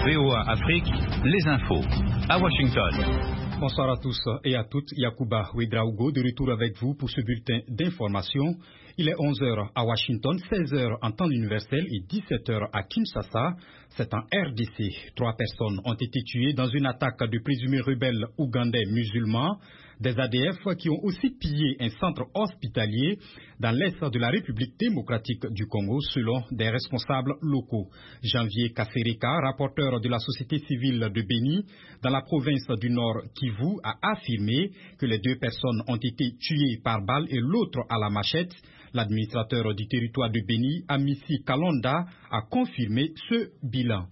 VOA Afrique, les infos. À Washington. Bonsoir à tous et à toutes. Yacouba Ouedraogo de retour avec vous pour ce bulletin d'information. Il est 11h à Washington, 16h en temps universel et 17h à Kinshasa. C'est en RDC. 3 personnes ont été tuées dans une attaque de présumés rebelles ougandais musulmans. Des ADF qui ont aussi pillé un centre hospitalier dans l'est de la République démocratique du Congo selon des responsables locaux. Janvier Kassereka, rapporteur de la société civile de Béni dans la province du Nord Kivu, a affirmé que les 2 personnes ont été tuées par balle et l'autre à la machette. L'administrateur du territoire de Béni, Amissi Kalonda, a confirmé ce bilan.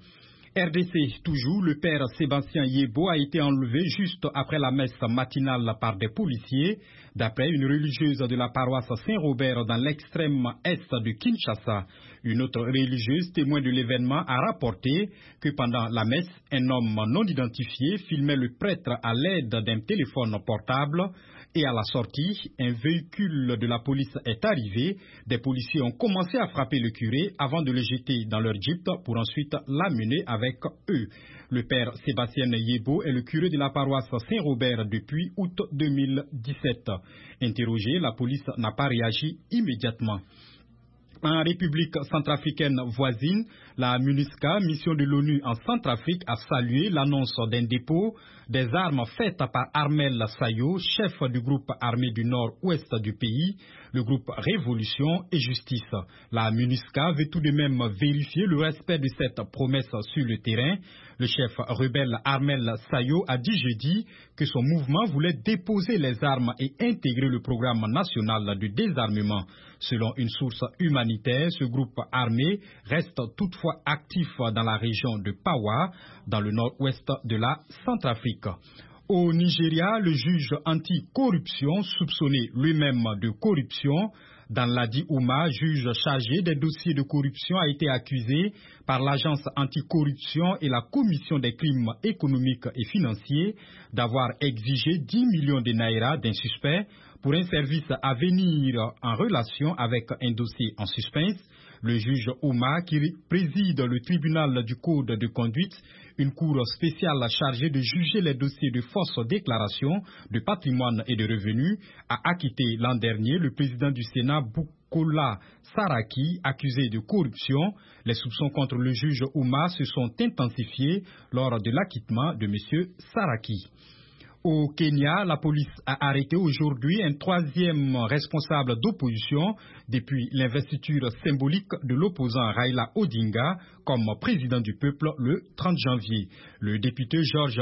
RDC toujours, le père Sébastien Yebo a été enlevé juste après la messe matinale par des policiers. D'après une religieuse de la paroisse Saint-Robert dans l'extrême est de Kinshasa, une autre religieuse témoin de l'événement a rapporté que pendant la messe, un homme non identifié filmait le prêtre à l'aide d'un téléphone portable. Et à la sortie, un véhicule de la police est arrivé. Des policiers ont commencé à frapper le curé avant de le jeter dans leur jeep pour ensuite l'amener avec eux. Le père Sébastien Yebo est le curé de la paroisse Saint-Robert depuis août 2017. Interrogé, la police n'a pas réagi immédiatement. En République centrafricaine voisine, la MINUSCA, mission de l'ONU en Centrafrique, a salué l'annonce d'un dépôt des armes faites par Armel Sayo, chef du groupe armé du nord-ouest du pays, le groupe Révolution et Justice. La MINUSCA veut tout de même vérifier le respect de cette promesse sur le terrain. Le chef rebelle Armel Sayo a dit jeudi que son mouvement voulait déposer les armes et intégrer le programme national de désarmement. Selon une source humanitaire, ce groupe armé reste toutefois actif dans la région de Pawa, dans le nord-ouest de la Centrafrique. Au Nigeria, le juge anti-corruption, soupçonné lui-même de corruption, Danladi Ouma, juge chargé des dossiers de corruption, a été accusé par l'agence anticorruption et la commission des crimes économiques et financiers d'avoir exigé 10 millions de naira d'un suspect pour un service à venir en relation avec un dossier en suspense. Le juge Ouma, qui préside le tribunal du code de conduite, une cour spéciale chargée de juger les dossiers de fausse déclaration de patrimoine et de revenus, a acquitté l'an dernier le président du Sénat, Bukola Saraki, accusé de corruption. Les soupçons contre le juge Ouma se sont intensifiés lors de l'acquittement de M. Saraki. Au Kenya, la police a arrêté aujourd'hui un 3e responsable d'opposition depuis l'investiture symbolique de l'opposant Raila Odinga comme président du peuple le 30 janvier. Le député George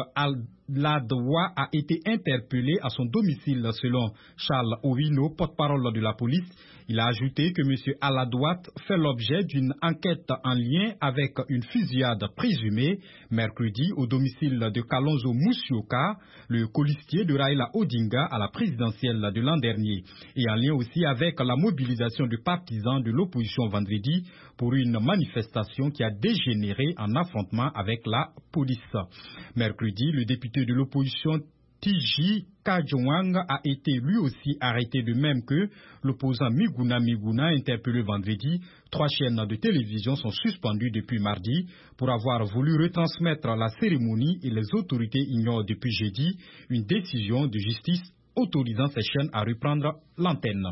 Aladwa a été interpellé à son domicile selon Charles Owino, porte-parole de la police. Il a ajouté que M. Aladwa fait l'objet d'une enquête en lien avec une fusillade présumée mercredi au domicile de Kalonzo Musyoka, le colistier de Raila Odinga à la présidentielle de l'an dernier, et en lien aussi avec la mobilisation de partisans de l'opposition vendredi pour une manifestation qui a dégénéré en affrontement avec la police. Mercredi, le député de l'opposition Tiji Kajwang a été lui aussi arrêté, de même que l'opposant Miguna interpellé vendredi. 3 chaînes de télévision sont suspendues depuis mardi pour avoir voulu retransmettre la cérémonie et les autorités ignorent depuis jeudi une décision de justice autorisant ces chaînes à reprendre l'antenne.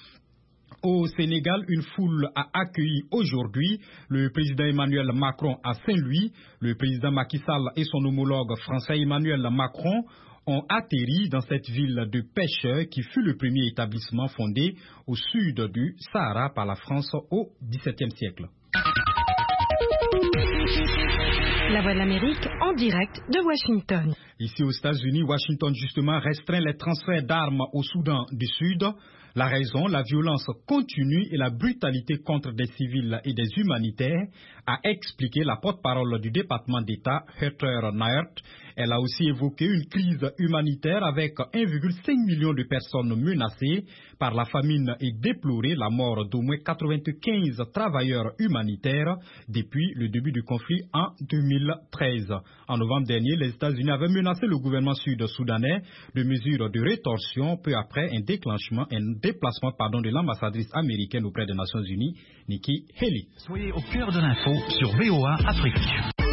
Au Sénégal, une foule a accueilli aujourd'hui le président Emmanuel Macron à Saint-Louis. Le président Macky Sall et son homologue français Emmanuel Macron ont atterri dans cette ville de pêcheurs qui fut le premier établissement fondé au sud du Sahara par la France au XVIIe siècle. La Voix de l'Amérique en direct de Washington. Ici aux États-Unis, Washington justement restreint les transferts d'armes au Soudan du Sud. La raison, la violence continue et la brutalité contre des civils et des humanitaires, a expliqué la porte-parole du département d'État, Heather Nauert. Elle a aussi évoqué une crise humanitaire avec 1,5 million de personnes menacées par la famine et déploré la mort d'au moins 95 travailleurs humanitaires depuis le début du conflit en 2013. En novembre dernier, les États-Unis avaient menacé le gouvernement sud-soudanais de mesures de rétorsion peu après un déplacement de l'ambassadrice américaine auprès des Nations Unies, Nikki Haley. Soyez au cœur de l'info sur VOA Afrique.